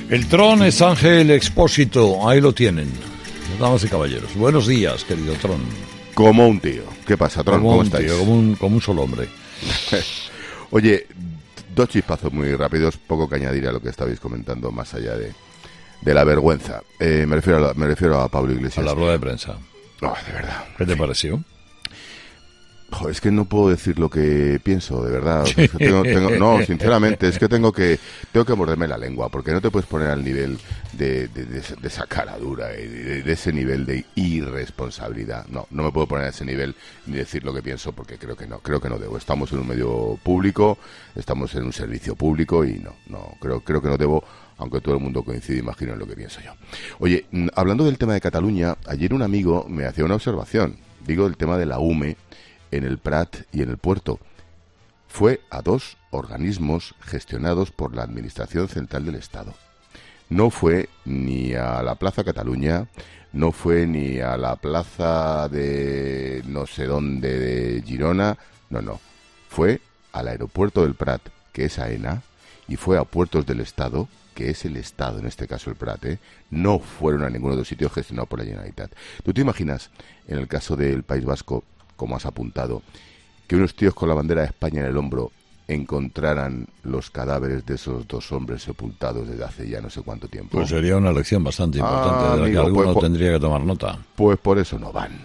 El Tron es Ángel Expósito, ahí lo tienen. Damas y caballeros, buenos días, querido Tron. Como un tío. ¿Qué pasa, Tron? ¿Cómo estáis? Tío, como un solo hombre. Oye, dos chispazos muy rápidos, poco que añadir a lo que estabais comentando, más allá de la vergüenza. Me refiero a Pablo Iglesias. A la rueda de prensa. Oh, de verdad. ¿Qué te pareció? Joder, es que no puedo decir lo que pienso, de verdad. O sea, es que no, sinceramente, es que tengo que morderme la lengua, porque no te puedes poner al nivel de esa cara dura y de ese nivel de irresponsabilidad. No me puedo poner a ese nivel ni decir lo que pienso, porque creo que no debo. Estamos en un medio público, estamos en un servicio público y creo que no debo, aunque todo el mundo coincide, imagino, en lo que pienso yo. Oye, hablando del tema de Cataluña, ayer un amigo me hacía una observación, digo, el tema de la UME en el Prat y en el puerto. Fue a dos organismos gestionados por la Administración Central del Estado. No fue ni a la Plaza Cataluña, no fue ni a la plaza de no sé dónde de Girona, no. Fue al aeropuerto del Prat, que es AENA, y fue a Puertos del Estado, que es el Estado, en este caso el Prat, no fueron a ninguno de los sitios gestionados por la Generalitat. ¿Tú te imaginas, en el caso del País Vasco, como has apuntado, que unos tíos con la bandera de España en el hombro encontraran los cadáveres de esos dos hombres sepultados desde hace ya no sé cuánto tiempo? Pues sería una lección bastante importante, de la que alguno tendría que tomar nota. Pues por eso no van.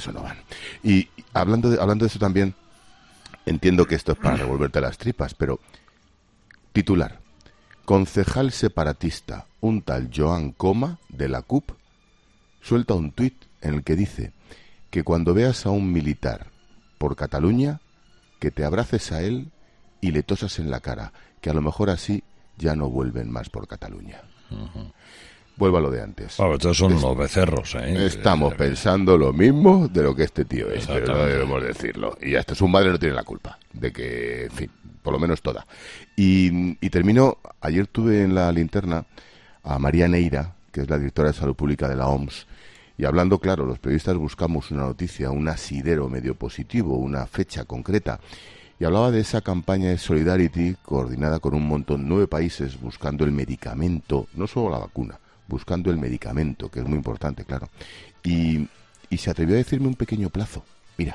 Y hablando de eso también, entiendo que esto es para revolverte las tripas, pero titular: concejal separatista, un tal Joan Coma, de la CUP, suelta un tuit en el que dice que cuando veas a un militar por Cataluña, que te abraces a él y le tosas en la cara, que a lo mejor así ya no vuelven más por Cataluña. Uh-huh. Vuelvo a lo de antes. Bueno, estos son unos becerros, ¿eh? Estamos pensando lo mismo de lo que este tío es, pero no debemos decirlo. Y hasta su madre no tiene la culpa de que, en fin, por lo menos toda. Y termino, ayer tuve en la linterna a María Neira, que es la directora de Salud Pública de la OMS, y hablando, claro, los periodistas buscamos una noticia, un asidero medio positivo, una fecha concreta. Y hablaba de esa campaña de Solidarity coordinada con un montón, 9 países, buscando el medicamento, no solo la vacuna, buscando el medicamento, que es muy importante, claro. Y se atrevió a decirme un pequeño plazo. Mira.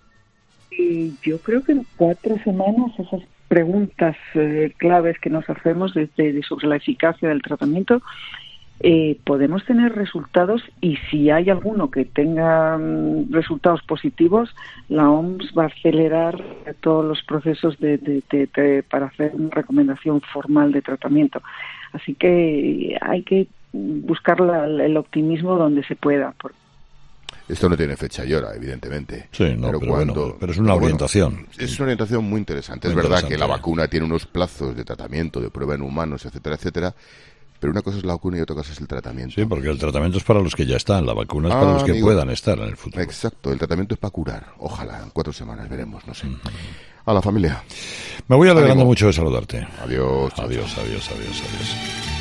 Yo creo que en 4 semanas esas preguntas claves que nos hacemos sobre la eficacia del tratamiento, podemos tener resultados, y si hay alguno que tenga resultados positivos, la OMS va a acelerar todos los procesos para hacer una recomendación formal de tratamiento. Así que hay que buscar el optimismo donde se pueda. Esto no tiene fecha y hora, evidentemente. Sí, no, pero es una orientación. Bueno, es una orientación muy interesante. Es verdad que la vacuna tiene unos plazos de tratamiento, de prueba en humanos, etcétera, pero una cosa es la vacuna y otra cosa es el tratamiento. Sí, porque el tratamiento es para los que ya están, la vacuna es para los que puedan estar en el futuro. Exacto, el tratamiento es para curar. Ojalá, en 4 semanas veremos, no sé. A la familia. Me voy alegrando mucho de saludarte. Adiós. Adiós.